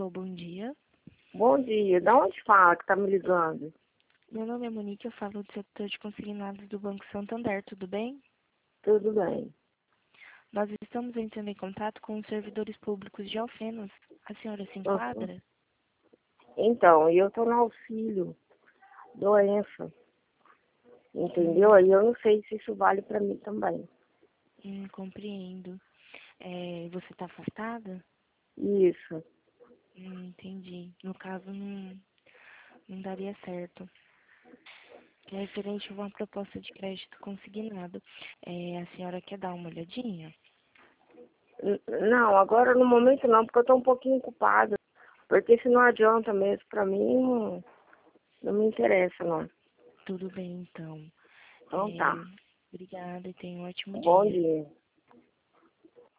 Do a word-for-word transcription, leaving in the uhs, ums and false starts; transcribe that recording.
Alô, bom dia. Bom dia. Da onde fala que tá me ligando? Meu nome é Monique, eu falo do setor de consignados do Banco Santander, tudo bem? Tudo bem. Nós estamos entrando em contato com os servidores públicos de Alfenas. A senhora se Uhum. enquadra? Então, eu tô no auxílio doença, Hum, entendeu? Aí eu não sei se isso vale pra mim também. hum, compreendo. É, você está afastada? Isso. Hum, entendi. No caso, não, não daria certo. É referente a uma proposta de crédito consignado. É, a senhora quer dar uma olhadinha? N- Não, agora no momento não, porque eu tô um pouquinho ocupada. Porque se não adianta mesmo, pra mim não, não me interessa, não. Tudo bem, então. Então É, tá. obrigada e tenha um ótimo Bom dia. dia.